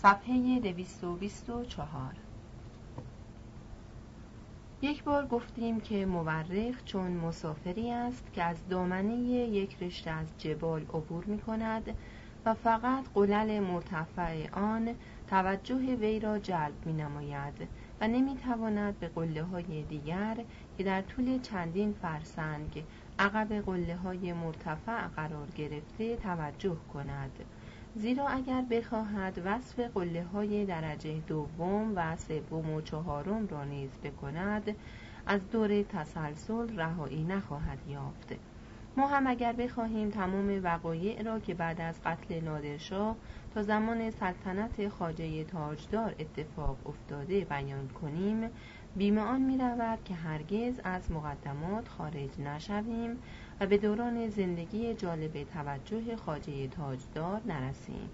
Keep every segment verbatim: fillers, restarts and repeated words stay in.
صفحه دویست و بیست و چهار. یک بار گفتیم که مورخ چون مسافری است که از دامنه یک رشته از جبال عبور می کند و فقط قلل مرتفع آن توجه وی را جلب می نماید و نمی تواند به قله های دیگر که در طول چندین فرسنگ عقب قله های مرتفع قرار گرفته توجه کند، زیرا اگر بخواهد وصف قله های درجه دوم و سوم و چهارم را نیز بکند از دور تسلسل رهایی نخواهد یافت. ما هم اگر بخواهیم تمام وقایع را که بعد از قتل نادرشاه تا زمان سلطنت خواجه تاجدار اتفاق افتاده بیان کنیم، بیم آن می رود که هرگز از مقدمات خارج نشویم و به دوران زندگی جالب توجه خواجه تاجدار نرسیم.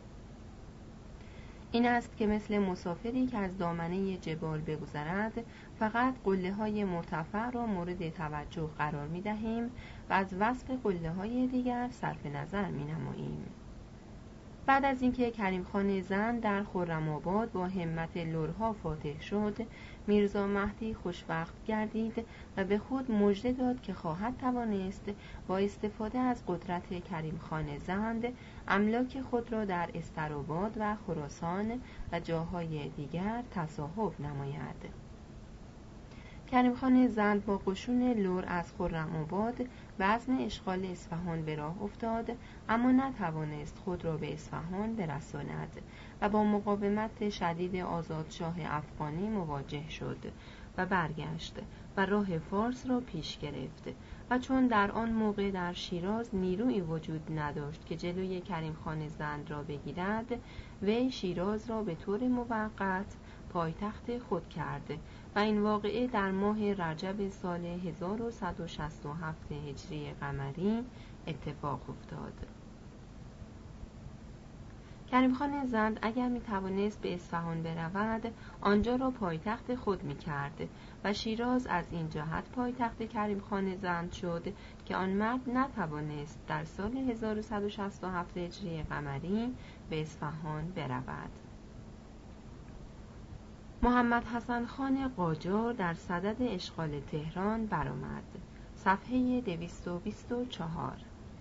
این است که مثل مسافری که از دامنه جبال بگذرد فقط قله های مرتفع را مورد توجه قرار می دهیم و از وصف قله های دیگر صرف نظر می نماییم. بعد از اینکه کریم خان زند در خرم‌آباد با همت لرها فاتح شد، میرزا مهدی خوشوقت گردید و به خود مژده داد که خواهد توانست با استفاده از قدرت کریم خان زند املاک خود را در استرآباد و خراسان و جاهای دیگر تصاحب نماید. کریم خان زند با قشون لر از خرم‌آباد به عزم اشغال اصفهان به راه افتاد، اما نتوانست خود را به اصفهان برساند و با مقاومت شدید آزادشاه افغانی مواجه شد و برگشت و راه فارس را پیش گرفت و چون در آن موقع در شیراز نیرویی وجود نداشت که جلوی کریم خان زند را بگیرد، وی شیراز را به طور موقت پایتخت خود کرد و این واقعه در ماه رجب سال هزار و صد و شصت و هفت هجری قمری اتفاق افتاد. کریم خان زند اگر می توانست به اصفهان برود، آنجا را پایتخت خود می کرد و شیراز از این جهت پایتخت کریم خان زند شد که آن مرد نتوانست در سال هزار و صد و شصت و هفت هجری قمری به اصفهان برود. محمد حسن خان قاجار در صدد اشغال تهران برآمد. صفحه دویست و بیست و چهار.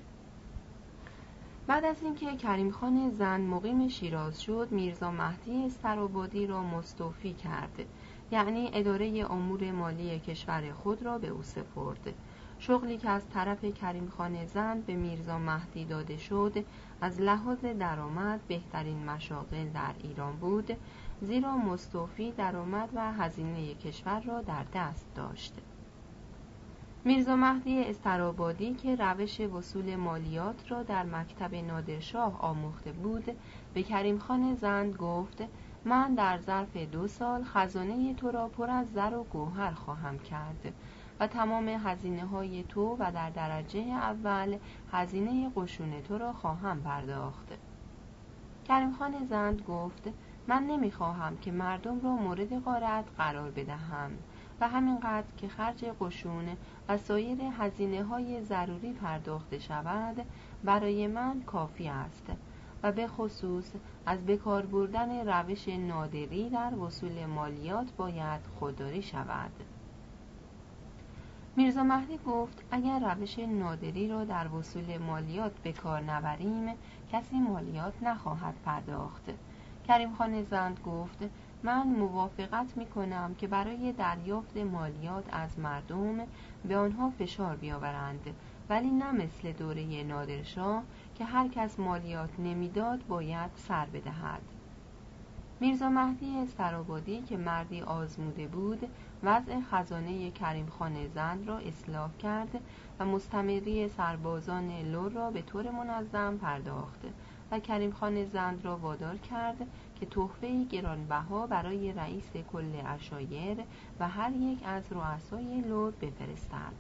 بعد از اینکه کریم خان زند مقیم شیراز شد، میرزا مهدی استرآبادی را مستوفی کرد، یعنی اداره امور مالی کشور خود را به او سپرد. شغلی که از طرف کریم خان زند به میرزا مهدی داده شد از لحاظ درآمد بهترین مشاغل در ایران بود، زیرا مستوفی درآمد و هزینه کشور را در دست داشت. میرزا مهدی استرآبادی که روش وصول مالیات را در مکتب نادرشاه آموخته بود، به کریم خان زند گفت: من در ظرف دو سال خزانه تو را پر از زر و گوهر خواهم کرد و تمام هزینه های تو و در درجه اول هزینه قشون تو را خواهم پرداخت. کریم خان زند گفت: من نمیخواهم که مردم را مورد غارت قرار بدهم و همینقدر که خرج قشون و سایر هزینه های ضروری پرداخته شود برای من کافی است و به خصوص از بکار بردن روش نادری در وصول مالیات باید خودداری شود. میرزا مهدی گفت: اگر روش نادری را در وصول مالیات به کار نبریم کسی مالیات نخواهد پرداخت. کریم خان زند گفت: من موافقت می کنم که برای دریافت مالیات از مردم به آنها فشار بیاورند، ولی نه مثل دوره نادرشاه که هر کس مالیات نمیداد باید سر بدهد. میرزا مهدی استرآبادی که مردی آزموده بود، وضع خزانه کریم خان زند را اصلاح کرد و مستمری سربازان لر را به طور منظم پرداخت و کریم خان زند را وادار کرد که تحفه‌ای گرانبها برای رئیس کل عشایر و هر یک از رؤسای لر بفرستد.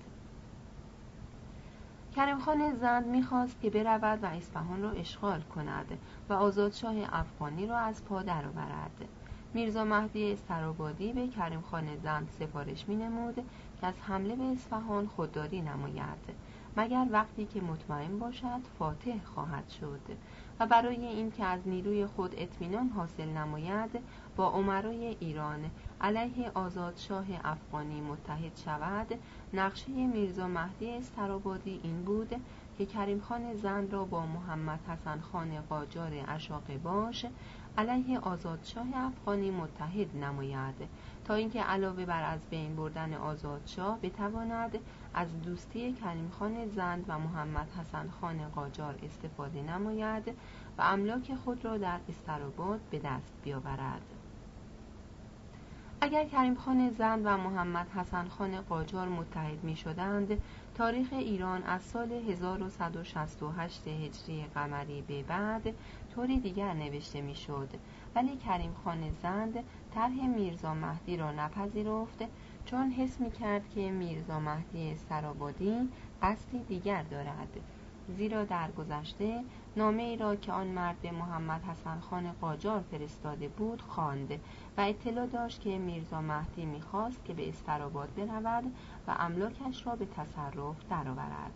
کریم خان زند می‌خواست که برود و اصفهان را اشغال کند و آزادشاه افغانی را از پا درآورد. میرزا مهدی استرآبادی به کریم خان زند سفارش می‌نمود که از حمله به اصفهان خودداری نماید، مگر وقتی که مطمئن باشد فاتح خواهد شد و برای اینکه از نیروی خود اطمینان حاصل نماید با امرای ایران علیه آزادشاه افغانی متحد شود، نقشه میرزا مهدی استرابادی این بود که کریم خان زند را با محمد حسن خان قاجار اشاق باش علیه آزادشاه افغانی متحد نماید تا اینکه علاوه بر از بین بردن آزادشاه بتواند از دوستی کریم خان زند و محمد حسن خان قاجار استفاده نماید و املاک خود را در استراباد به دست بیاورد. اگر کریم خان زند و محمد حسن خان قاجار متحد می شدند، تاریخ ایران از سال هزار و صد و شصت و هشت هجری قمری به بعد طوری دیگر نوشته می شد، ولی کریم خان زند طرح میرزا مهدی را نپذیرفت، چون حس می کرد که میرزا مهدی استرابادی قصدی دیگر دارد، زیرا در گذشته نامه ای را که آن مرد به محمد حسن خان قاجار فرستاده بود خواند و اطلاع داشت که میرزا مهدی می‌خواست که به استراباد برود و املاکش را به تصرف درآورد.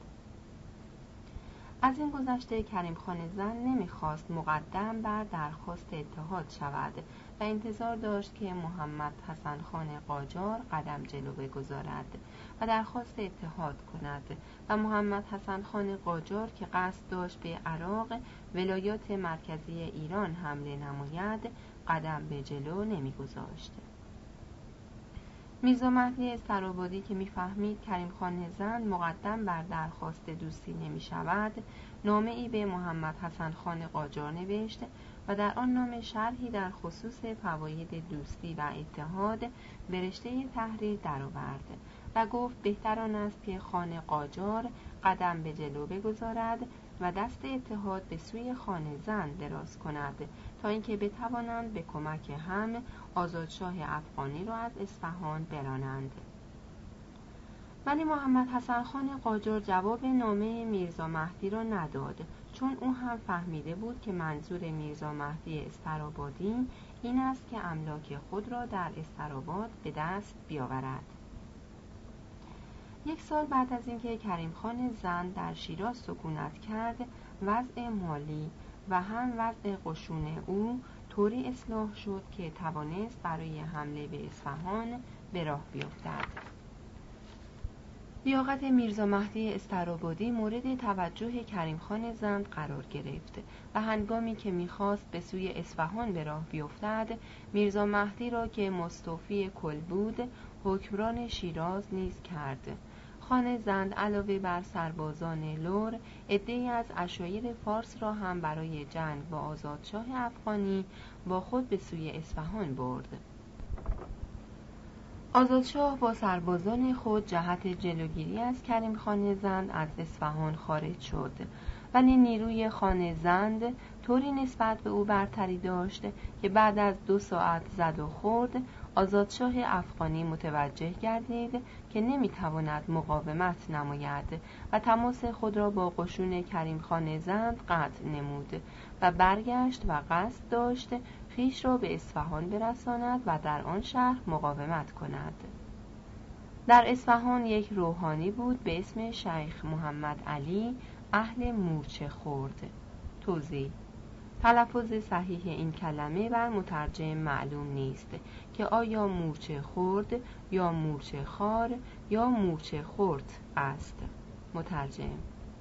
از این گذشته کریم خان زند نمی‌خواست مقدم بر درخواست اتحاد شود و انتظار داشت که محمد حسن خان قاجار قدم جلو بگذارد و درخواست اتحاد کند و محمد حسن خان قاجار که قصد داشت به عراق ولایات مرکزی ایران حمله نماید قدم به جلو نمی‌گذاشت. میرزا مهدی استرابادی که می‌فهمید کریم خان زند مقدم بر درخواست دوستی نمی‌شود، نامه‌ای به محمد حسن خان قاجار نوشت و در آن نامه شرحی در خصوص فواید دوستی و اتحاد به رشته تحریر درآورد و گفت بهتر آن است که خان قاجار قدم به جلو بگذارد و دست اتحاد به سوی خان زند دراز کند تا اینکه بتوانند به کمک هم آزادشاه افغانی را از اصفهان برانند. ولی محمد حسن خان قاجار جواب نامه میرزا مهدی را نداد، چون او هم فهمیده بود که منظور میرزا مهدی استرابادی این است که املاک خود را در استراباد به دست بیاورد. یک سال بعد از اینکه کریم خان زند در شیراز سکونت کرد، وضع مالی و هم وضع قشون او طوری اصلاح شد که توانست برای حمله به اصفهان به راه بیفتد. لیاقت میرزا مهدی استرابادی مورد توجه کریم خان زند قرار گرفت و هنگامی که می‌خواست به سوی اصفهان به راه بیفتد، میرزا مهدی را که مستوفی کل بود حکمران شیراز نیز کرد. خان زند علاوه بر سربازان لور، عده‌ای از عشایر فارس را هم برای جنگ با آزادشاه افغانی با خود به سوی اصفهان برد. آزادشاه با سربازان خود جهت جلوگیری از کریم خان زند از اصفهان خارج شد، ولی نیروی خان زند طوری نسبت به او برتری داشت که بعد از دو ساعت زد و خورد آزادشاه افغانی متوجه گردید که نمیتواند مقاومت نماید و تماس خود را با قشون کریم خان زند قطع نمود و برگشت و قصد داشت خویش را به اصفهان برساند و در آن شهر مقاومت کند. در اصفهان یک روحانی بود به اسم شیخ محمد علی اهل مورچه خورد. توضیح: تلفظ صحیح این کلمه بر مترجم معلوم نیست که آیا مورچه خورد یا مورچه خار یا مورچه خورد است. مترجم: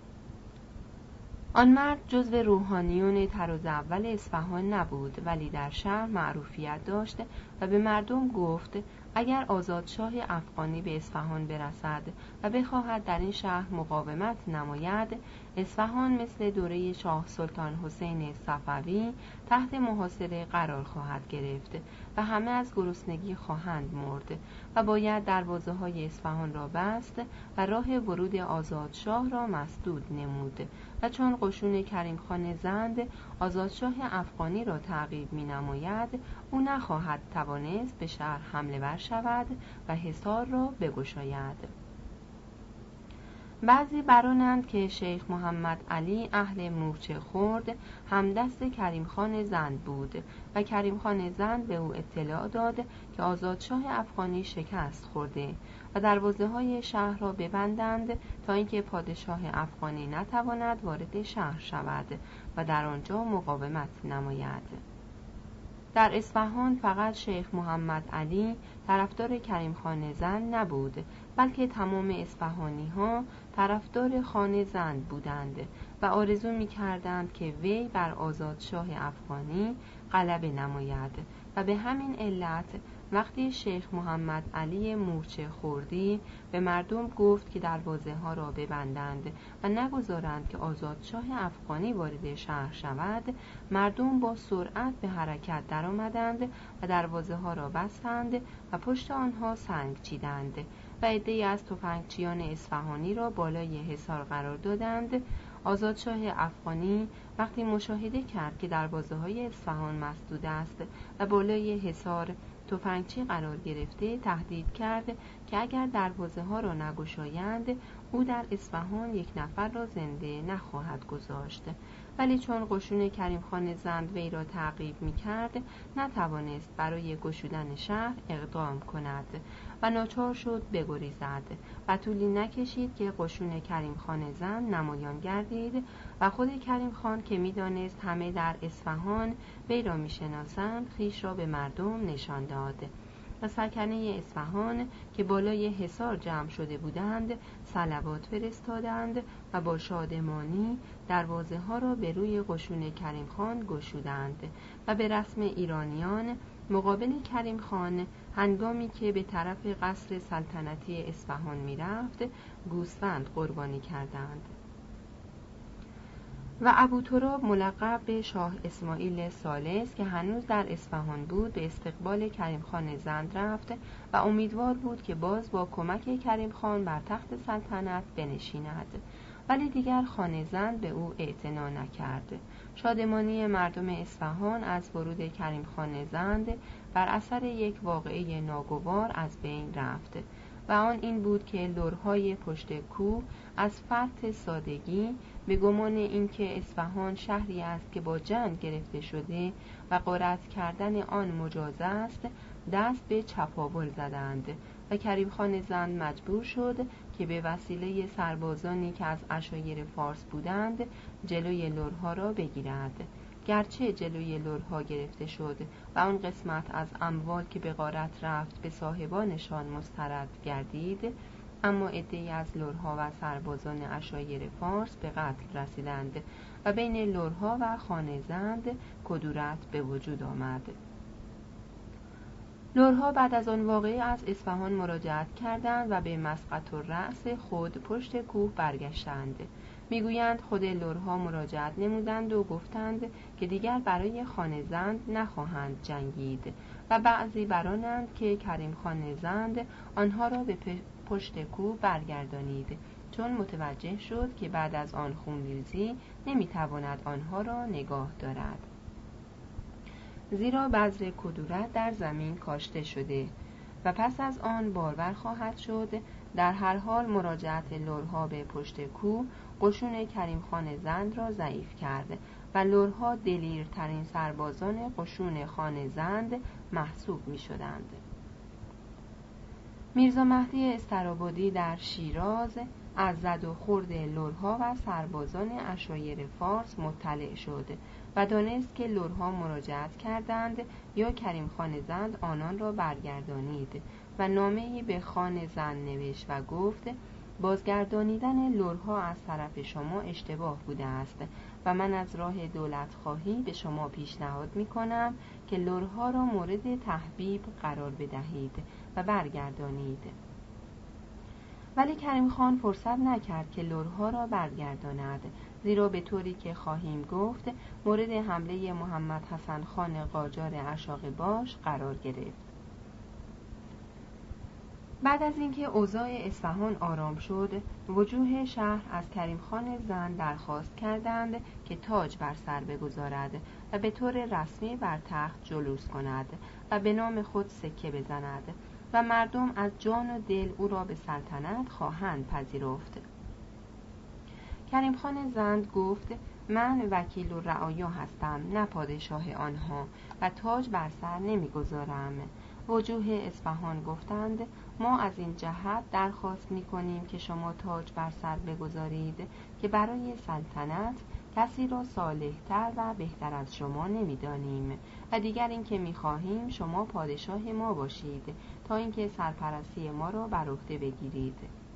آن مرد جزو روحانیون طراز اول اصفهان نبود، ولی در شهر معروفیت داشت و به مردم گفت اگر آزادشاه افغانی به اصفهان برسد و بخواهد در این شهر مقاومت نماید، اصفهان مثل دوره شاه سلطان حسین صفوی تحت محاصره قرار خواهد گرفت و همه از گرسنگی خواهند مرد و باید دروازه های اصفهان را بست و راه ورود آزادشاه را مسدود نمود و چون قشون کریم خان زند آزادشاه افغانی را تعقیب می نماید، او نخواهد توانست به شهر حمله ور شود و حصار را بگشاید. بعضی برانند که شیخ محمد علی اهل مورچه خورد همدست کریم خان زند بود و کریم خان زند به او اطلاع داد که آزادشاه افغانی شکست خورده و دروازه های شهر را ببندند تا اینکه پادشاه افغانی نتواند وارد شهر شود و در آنجا مقاومت نماید. در اصفهان فقط شیخ محمد علی طرفدار کریم خان زند نبود، بلکه تمام اصفهانی ها طرفدار خان زند بودند و آرزو می کردند که وی بر آزادشاه افغانی غلبه نماید و به همین علت وقتی شیخ محمد علی مورچه خوردی به مردم گفت که دروازه ها را ببندند و نگذارند که آزادشاه افغانی وارد شهر شود، مردم با سرعت به حرکت درآمدند و دروازه ها را بستند و پشت آنها سنگ چیدند و عده‌ای از تفنگچیان اصفهانی را بالای حصار قرار دادند. آزادشاه افغانی وقتی مشاهده کرد که دروازه های اصفهان مسدود است و بالای حصار تفنگچی قرار گرفته، تهدید کرد که اگر دروازه ها را نگشایند او در اصفهان یک نفر را زنده نخواهد گذاشت. ولی چون قشون کریم خان زند وی را تعقیب می کرد نتوانست برای گشودن شهر اقدام کند و ناچار شد بگریزد و طولی نکشید که قشون کریم خان زند نمایان گردید و خود کریم خان که می دانست همه در اصفهان وی را می شناسند خویش را به مردم نشان داد و سکنه اصفهان که بالای حصار جمع شده بودند صلوات فرستادند و با شادمانی دروازه ها را به روی قشون کریم خان گشودند و به رسم ایرانیان مقابل کریم خان هنگامی که به طرف قصر سلطنتی اصفهان می رفت گوسفند قربانی کردند. و ابو تراب ملقب به شاه اسماعیل ثالث که هنوز در اصفهان بود به استقبال کریم خان زند رفت و امیدوار بود که باز با کمک کریم خان بر تخت سلطنت بنشیند، ولی دیگر خان زند به او اعتنا نکرد. شادمانی مردم اصفهان از ورود کریم خان زند بر اثر یک واقعه ناگوار از بین رفت و آن این بود که لرهای پشت کوه از فرط سادگی به گمان اینکه اصفهان شهری است که با جنگ گرفته شده و غارت کردن آن مجاز است دست به چپاول زدند و کریم خان زند مجبور شد که به وسیله سربازانی که از عشایر فارس بودند جلوی لرها را بگیرد. گرچه جلوی لرها گرفته شد و آن قسمت از اموال که به غارت رفت به صاحبانشان مسترد گردید، اما عده‌ای از لرها و سربازان عشایر فارس به قتل رسیدند و بین لرها و خان زند کدورت به وجود آمد. لرها بعد از آن واقعه از اصفهان مراجعت کردند و به مسقط الرأس خود پشت کوه برگشتند. میگویند خود لرها مراجعت نمودند و گفتند که دیگر برای خان زند نخواهند جنگید و بعضی برانند که کریم خان زند آنها را به پشت کوه برگردانید، چون متوجه شد که بعد از آن خونریزی نمیتواند آنها را نگاه دارد، زیرا بذر کدورت در زمین کاشته شده و پس از آن بارور خواهد شد. در هر حال مراجعت لرها به پشت کوه قشون کریم خان زند را ضعیف کرد و لرها دلیرترین سربازان قشون خان زند محسوب می شدند. میرزا مهدی استرابادی در شیراز از زد و خورد لرها و سربازان عشایر فارس مطلع شد و دانست که لرها مراجعت کردند یا کریم خان زند آنان را برگردانید و نامه‌ای به خان زند نوشت و گفت بازگردانیدن لرها از طرف شما اشتباه بوده است و من از راه دولت خواهی به شما پیشنهاد می کنم که لرها را مورد تحبیب قرار بدهید و برگردانید. ولی کریم خان فرصت نکرد که لرها را برگرداند، زیرا به طوری که خواهیم گفت مورد حمله محمد حسن خان قاجار اشاغباش قرار گرفت. بعد از اینکه اوضاع اصفهان آرام شد، وجوه شهر از کریم خان زند درخواست کردند که تاج بر سر بگذارد و به طور رسمی بر تخت جلوس کند و به نام خود سکه بزند و مردم از جان و دل او را به سلطنت خواهند پذیرفت. کریم خان زند گفت من وکیل و رعایا هستم، نه پادشاه آنها، و تاج بر سر نمیگذارم. وجوه اصفهان گفتند ما از این جهت درخواست می‌کنیم که شما تاج بر سر بگذارید که برای سلطنت کسی را صالح‌تر و بهتر از شما نمی‌دانیم، و دیگر اینکه می‌خواهیم شما پادشاه ما باشید تا اینکه سرپرستی ما را بر عهده بگیرید.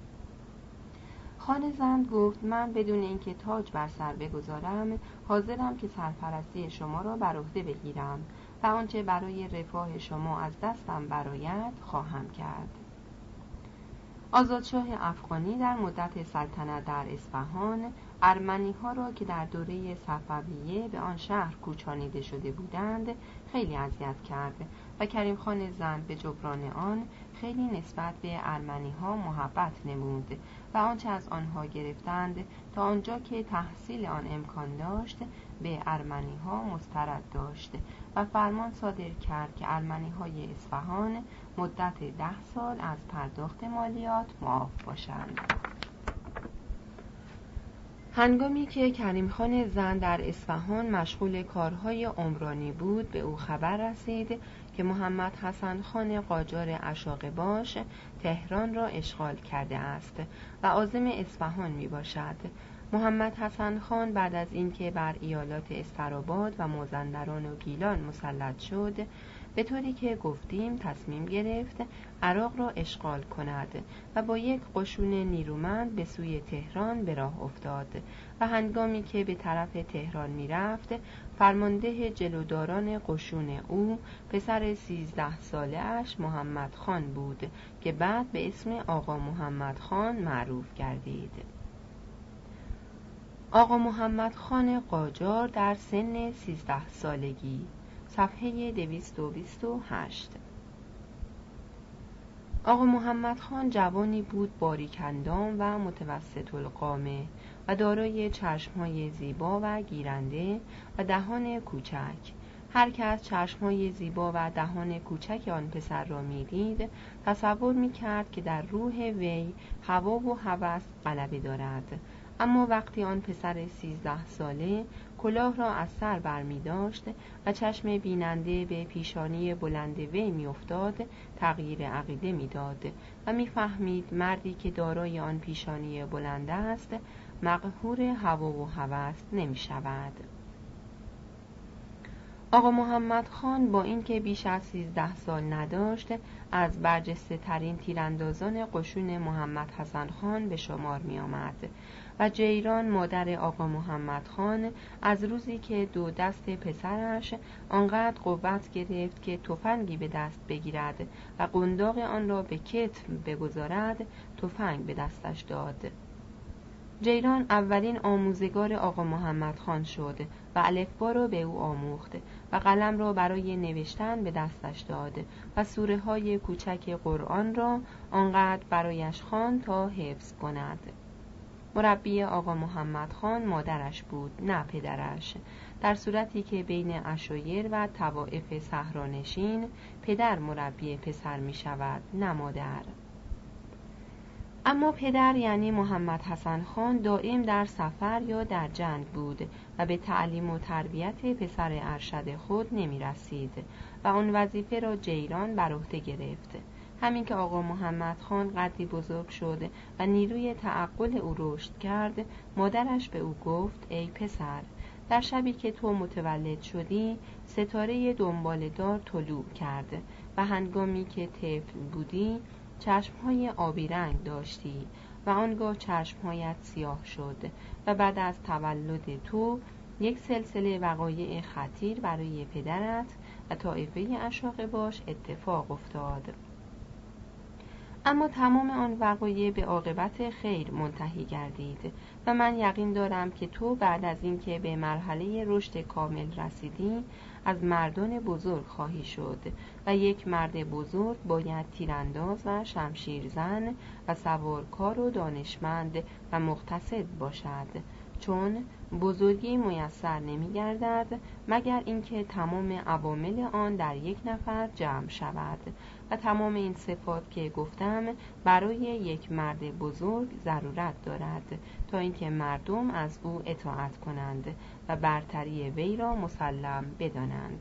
خان زند گفت من بدون اینکه تاج بر سر بگذارم حاضرم که سرپرستی شما را بر عهده بگیرم و آنچه برای رفاه شما از دستم برآید خواهم کرد. آزادشاه افغانی در مدت سلطنت در اصفهان ارمنی ها را که در دوره صفویه به آن شهر کوچانیده شده بودند خیلی اذیت کرد و کریم خان زند به جبران آن خیلی نسبت به ارمنی ها محبت نمود و آنچه از آنها گرفتند تا آنجا که تحصیل آن امکان داشت به ارمنی ها مسترد داشت و فرمان صادر کرد که ارمنی های اصفهان مدت ده سال از پرداخت مالیات معاف باشند. هنگامی که کریم خان زند در اصفهان مشغول کارهای عمرانی بود به او خبر رسید که محمد حسن خان قاجار اشاقباش تهران را اشغال کرده است و عازم اصفهان می باشد. محمد حسن خان بعد از اینکه بر ایالات استراباد و مازندران و گیلان مسلط شد به طوری که گفتیم تصمیم گرفت عراق را اشغال کند و با یک قشون نیرومند به سوی تهران به راه افتاد و هنگامی که به طرف تهران می رفت فرمانده جلوداران قشون او پسر سیزده ساله اش محمد خان بود که بعد به اسم آقا محمد خان معروف گردید. آقا محمد خان قاجار در سن سیزده سالگی، صفحه دویست و بیست و هشت. آقا محمد خان جوانی بود باریک‌اندام و متوسط القامه و دارای چشم‌های زیبا و گیرنده و دهان کوچک. هر که از چشم‌های زیبا و دهان کوچک آن پسر را می‌دید تصور می‌کرد که در روح وی هوا و هوس غلبه دارد. اما وقتی آن پسر سیزده ساله کلاه را از سر بر می داشت و چشم بیننده به پیشانی بلند وی می افتاد تغییر عقیده می داد و می فهمید مردی که دارای آن پیشانی بلند است مقهور هوا و هوس نمی شود. آقا محمد خان با اینکه بیش از سیزده سال نداشت از برجسته ترین تیراندازان قشون محمد حسن خان به شمار می آمد و جیران مادر آقا محمد خان از روزی که دو دست پسرش آنقدر قوت گرفت که تفنگی به دست بگیرد و قنداق آن را به کتف بگذارد تفنگ به دستش داد. جیران اولین آموزگار آقا محمد خان شد و الفبا را به او آموخت و قلم را برای نوشتن به دستش داد و سوره های کوچک قرآن را آنقدر برایش خواند تا حفظ کند. مربی آقا محمد خان مادرش بود نه پدرش، در صورتی که بین عشایر و طوائف صحرانشین پدر مربی پسر می شود نه مادر. اما پدر یعنی محمد حسن خان دائم در سفر یا در جنگ بود و به تعلیم و تربیت پسر ارشد خود نمی رسید و آن وظیفه را جیران بر عهده گرفت. همین که آقا محمد خان قدری بزرگ شد و نیروی تعقل او رشد کرد مادرش به او گفت ای پسر، در شبی که تو متولد شدی ستاره دنباله‌دار طلوع کرد و هنگامی که طفل بودی چشمهای آبی رنگ داشتی و آنگاه چشمهایت سیاه شد و بعد از تولد تو یک سلسله وقایع خطیر برای پدرت و طایفه اشاقباش اتفاق افتاد. اما تمام آن وقایع به عاقبت خیر منتهی گردید و من یقین دارم که تو بعد از اینکه به مرحله رشد کامل رسیدی از مردان بزرگ خواهی شد و یک مرد بزرگ باید تیرانداز و شمشیرزن و سوارکار و دانشمند و مقتصد باشد، چون بزرگی میسر نمی گردد مگر اینکه تمام عوامل آن در یک نفر جمع شود و تمام این صفات که گفتم برای یک مرد بزرگ ضرورت دارد تا اینکه مردم از او اطاعت کنند و برتری وی را مسلم بدانند.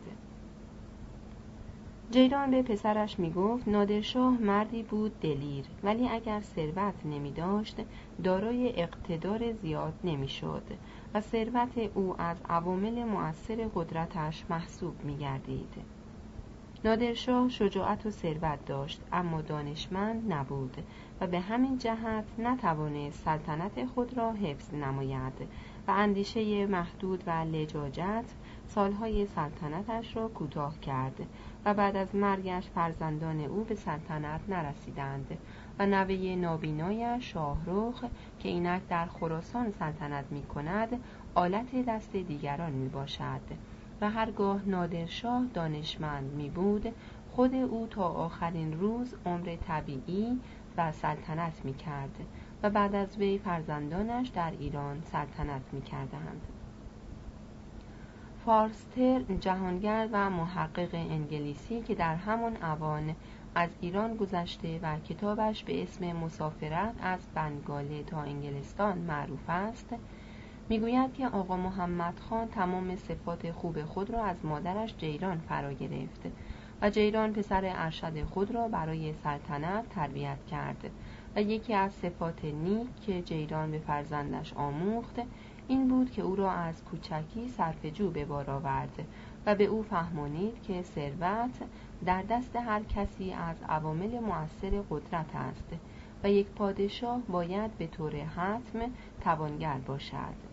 جیران به پسرش می گفت نادرشاه مردی بود دلیر، ولی اگر ثروت نمی داشت دارای اقتدار زیاد نمی شد و ثروت او از عوامل مؤثر قدرتش محسوب می گردید. نادرشاه شجاعت و ثروت داشت اما دانشمند نبود و به همین جهت نتوانست سلطنت خود را حفظ نماید و اندیشه محدود و لجاجت سالهای سلطنتش را کوتاه کرد و بعد از مرگش فرزندان او به سلطنت نرسیدند و نوه نابینایش شاهرخ که اینک در خراسان سلطنت می کند آلت دست دیگران می باشد و هرگاه نادرشاه دانشمند می بود خود او تا آخرین روز عمر طبیعی و سلطنت می کرد و بعد از وی فرزندانش در ایران سلطنت می کردند. فارستر جهانگرد و محقق انگلیسی که در همان اوان از ایران گذشته و کتابش به اسم مسافرت از بنگال تا انگلستان معروف است، میگوید که آقا محمد خان تمام صفات خوب خود را از مادرش جیران فرا گرفت و جیران پسر ارشد خود را برای سلطنت تربیت کرد و یکی از صفات نیک که جیران به فرزندش آموخت این بود که او را از کوچکی صرفه‌جو به بار آورد و به او فهمانید که ثروت در دست هر کسی از عوامل مؤثر قدرت است و یک پادشاه باید به طور حتم توانگر باشد.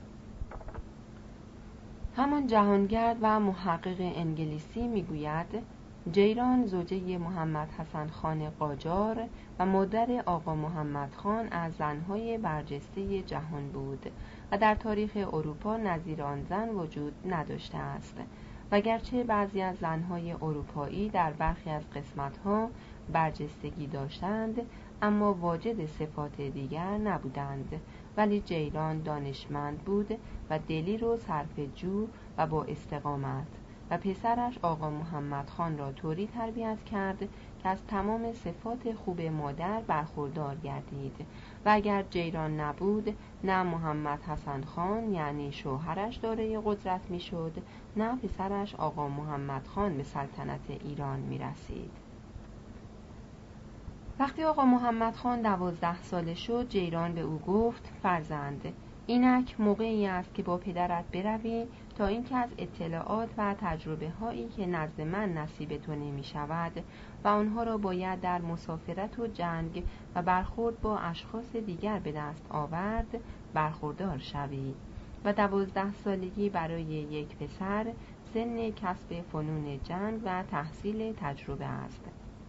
همان جهانگرد و محقق انگلیسی میگوید جیران زوجه محمد حسن خان قاجار و مادر آقا محمد خان از زنهای برجسته جهان بود و در تاریخ اروپا نظیر آن زن وجود نداشته است و گرچه بعضی از زنهای اروپایی در برخی از قسمتها برجستگی داشتند اما واجد صفات دیگر نبودند، ولی جیران دانشمند بود و دلیر و صرفه‌جو و با استقامت و پسرش آقا محمد خان را طوری تربیت کرد که از تمام صفات خوب مادر برخوردار گردید و اگر جیران نبود نه محمد حسن خان یعنی شوهرش دارای قدرت میشد نه پسرش آقا محمد خان به سلطنت ایران می رسید. وقتی آقا محمد خان دوازده ساله شد جیران به او گفت فرزند اینک موقعی است که با پدرت بروی تا اینکه از اطلاعات و تجربه هایی که نزد من نصیب تو نمی شود و آنها را باید در مسافرت و جنگ و برخورد با اشخاص دیگر به دست آورد برخوردار شوی و دوازده سالگی برای یک پسر سن کسب فنون جنگ و تحصیل تجربه است.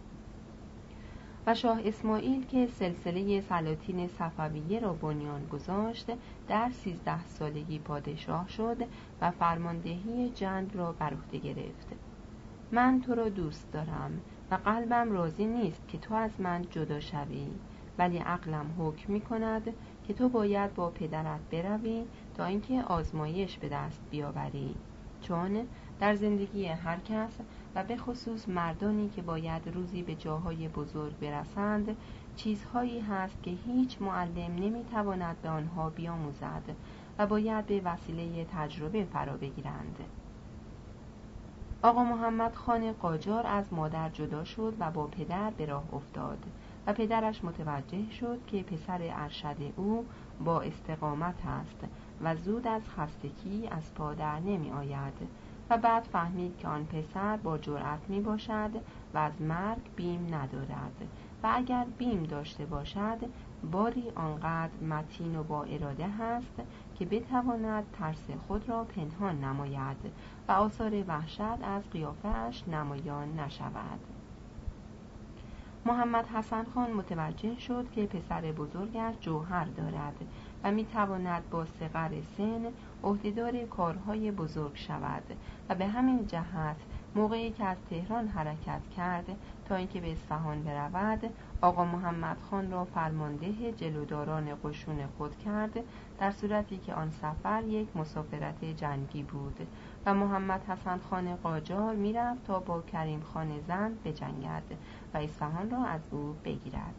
و شاه اسماعیل که سلسله سلاطین صفویه را بنیان گذاشت در سیزده سالگی پادشاه شد و فرماندهی جنگ را بر عهده گرفت. من تو را دوست دارم و قلبم راضی نیست که تو از من جدا شوی، ولی عقلم حکم می کند که تو باید با پدرت بروی تا اینکه آزمایش به دست بیاوری، چون در زندگی هر کس و به خصوص مردانی که باید روزی به جاهای بزرگ برسند چیزهایی هست که هیچ معلم نمیتواند به آنها بیاموزد و باید به وسیله تجربه فرا بگیرند. آقا محمد خان قاجار از مادر جدا شد و با پدر به راه افتاد و پدرش متوجه شد که پسر ارشد او با استقامت است و زود از خستگی از پا در نمی آید و بعد فهمید که آن پسر با جرأت می باشد و از مرگ بیم ندارد و اگر بیم داشته باشد باری آنقدر متین و با اراده هست که بتواند ترس خود را پنهان نماید و آثار وحشت از قیافه‌اش نمایان نشود. محمد حسن خان متوجه شد که پسر بزرگش جوهر دارد و میتواند با صغر سن عهدهدار کارهای بزرگ شود و به همین جهت موقعی که از تهران حرکت کرد تا اینکه به اصفهان برود، آقا محمد خان را فرمانده جلوداران قشون خود کرد، در صورتی که آن سفر یک مسافرت جنگی بود و محمد حسن خان قاجار می‌رفت تا با کریم خان زند بجنگد و اصفهان را از او بگیرد.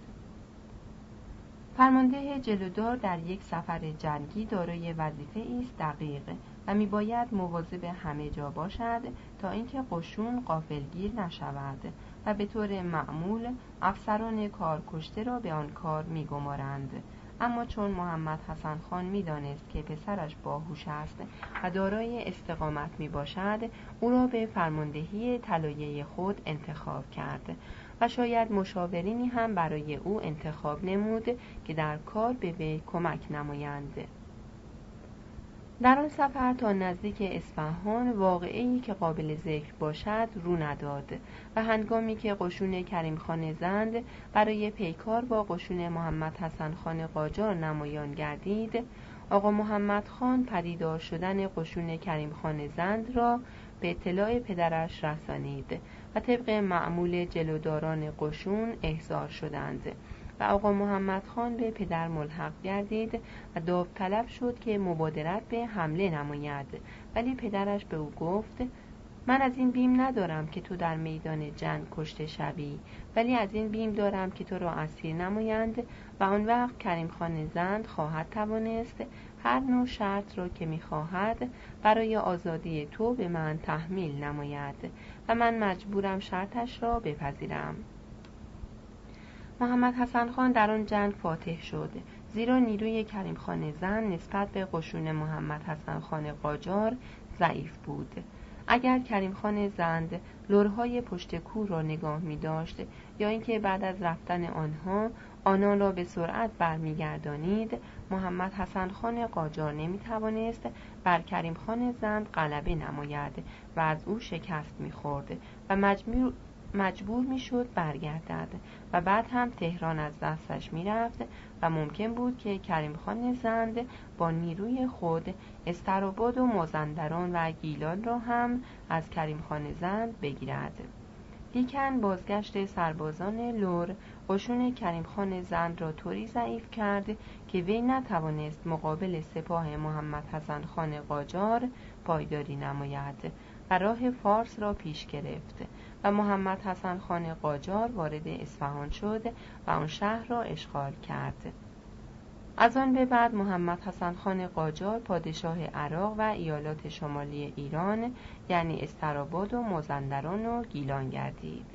فرمانده جلودار در یک سفر جنگی دارای وظیفه است دقیق و میباید مواظب همه جا باشد تا اینکه قشون غافلگیر نشود و به طور معمول افسران کارکشته را به آن کار میگمارند. اما چون محمد حسن خان میدانست که پسرش باهوش است و دارای استقامت میباشد، او را به فرماندهی طلایه خود انتخاب کرد و شاید مشاورینی هم برای او انتخاب نمود که در کار به وی کمک نمایند. در آن سفر تا نزدیک اصفهان واقعه‌ای که قابل ذکر باشد رو نداد و هنگامی که قشون کریم خان زند برای پیکار با قشون محمد حسن خان قاجار نمایان گردید، آقا محمد خان پدیدار شدن قشون کریم خان زند را به اطلاع پدرش رسانید و طبق معمول جلوداران قشون احضار شدند و آقا محمد خان به پدر ملحق گردید و داوطلب شد که مبادرت به حمله نماید، ولی پدرش به او گفت: من از این بیم ندارم که تو در میدان جنگ کشته شوی، ولی از این بیم دارم که تو را اسیر نمایند و آن وقت کریم خان زند خواهد توانست هر نوع شرط را که می‌خواهد برای آزادی تو به من تحمیل نماید و من مجبورم شرطش را بپذیرم. محمد حسن خان در آن جنگ فاتح شد، زیرا نیروی کریم خان زند نسبت به قشون محمد حسن خان قاجار ضعیف بود. اگر کریم خان زند لرهای پشت کوه را نگاه می داشت یا اینکه بعد از رفتن آنها آنان را به سرعت برمیگردانید، محمد حسن خان قاجار نمی توانست بر کریم خان زند غلبه نماید و از او شکست می خورد و مجبور مجبور می شد برگردد و بعد هم تهران از دستش می رفت و ممکن بود که کریم خان زند با نیروی خود استراباد و مازندران و گیلان را هم از کریم خان زند بگیرد. لیکن بازگشت سربازان لر قشون کریم خان زند را طوری ضعیف کرد که وی نتوانست مقابل سپاه محمد حسن خان قاجار پایداری نماید و راه فارس را پیش گرفت و محمد حسن خان قاجار وارد اصفهان شد و آن شهر را اشغال کرد. از آن به بعد محمد حسن خان قاجار پادشاه عراق و ایالات شمالی ایران یعنی استراباد و مازندران و گیلان گردید.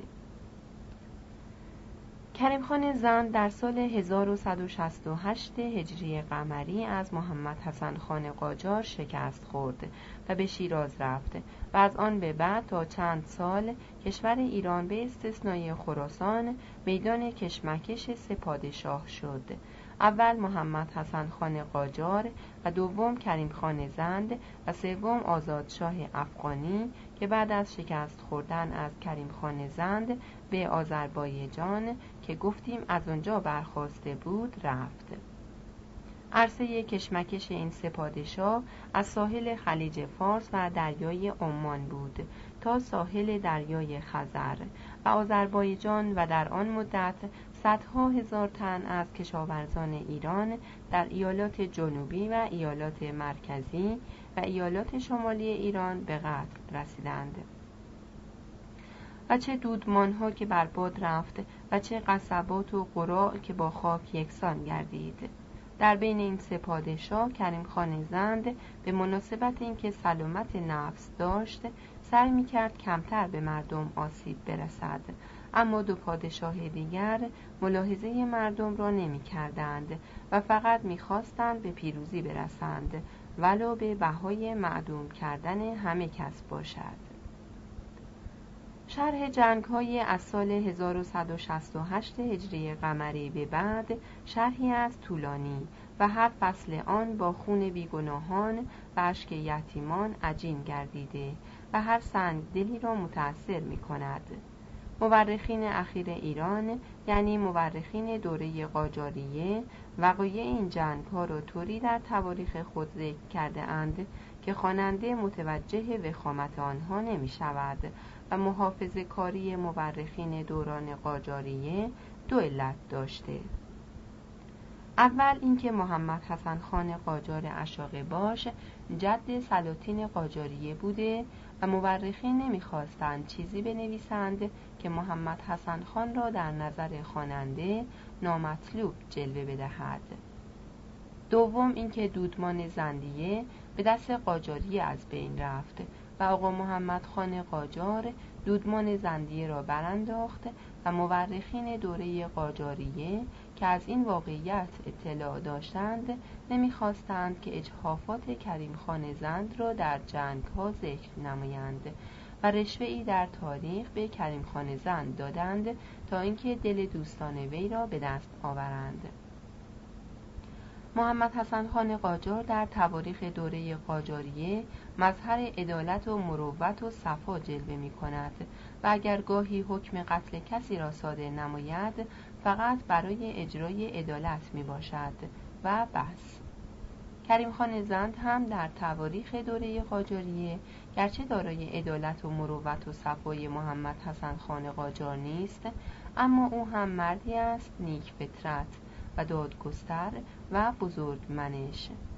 کریم خان زند در سال هزار و صد و شصت و هشت هجری قمری از محمد حسن خان قاجار شکست خورد و به شیراز رفت و از آن به بعد تا چند سال کشور ایران به استثنای خراسان میدان کشمکش سه پادشاه شد. اول محمد حسن خان قاجار و دوم کریم خان زند و سوم آزادشاه افغانی که بعد از شکست خوردن از کریم خان زند به آذربایجان که گفتیم از آنجا برخاسته بود رفت. عرصه کشمکش این سه پادشاه از ساحل خلیج فارس و دریای عمان بود تا ساحل دریای خزر و آذربایجان و در آن مدت صدها هزار تن از کشاورزان ایران در ایالات جنوبی و ایالات مرکزی و ایالات شمالی ایران به قتل رسیدند. و چه دودمانها که بر باد رفت و چه قصبات و قرا که با خاک یکسان گردید. در بین این سه پادشاه کریم خان زند به مناسبت اینکه سلامت نفس داشت سعی می‌کرد کمتر به مردم آسیب برسد، اما دو پادشاه دیگر ملاحظه مردم را نمی‌کردند و فقط می‌خواستند به پیروزی برسند ولو به بهای معدوم کردن همه کس باشد. شرح جنگ‌های از سال هزار و صد و شصت و هشت هجری قمری به بعد شرحی از طولانی و هر فصل آن با خون بیگناهان و اشک یتیمان عجین گردیده و هر سنگ دلی را متأثر می‌کند. مورخین اخیر ایران یعنی مورخین دوره قاجاریه وقایع این جنگ‌ها را طوری در تواریخ خود ذکر کرده اند که خواننده متوجه وخامت آنها نمی شود و محافظه کاری مورخین دوران قاجاریه دو علت داشته. اول اینکه محمد حسن خان قاجار اشاغه باش جد سلاطین قاجاریه بوده و مورخین نمیخواستند چیزی بنویسند که محمد حسن خان را در نظر خواننده نامطلوب جلوه بدهد. دوم اینکه دودمان زندیه به دست قاجاریه از بین رفت و آقا محمد خان قاجار دودمان زندیه را برانداخت و مورخین دوره قاجاریه که از این واقعیت اطلاع داشتند نمیخواستند که اجحافات کریم خان زند را در جنگ ها ذکر نمایند و رشوه‌ای در تاریخ به کریم خان زند دادند تا اینکه دل دوستان وی را به دست آورند. محمد حسن خان قاجار در تواریخ دوره قاجاریه مظهر عدالت و مروت و صفا جلوه می کند و اگر گاهی حکم قتل کسی را صادر نماید فقط برای اجرای عدالت می باشد و بس. کریم خان زند هم در تواریخ دوره قاجاریه گرچه دارای عدالت و مروت و صفای محمد حسن خان قاجار نیست، اما او هم مردی است نیک فطرت و دادگستر و بزرگمنش.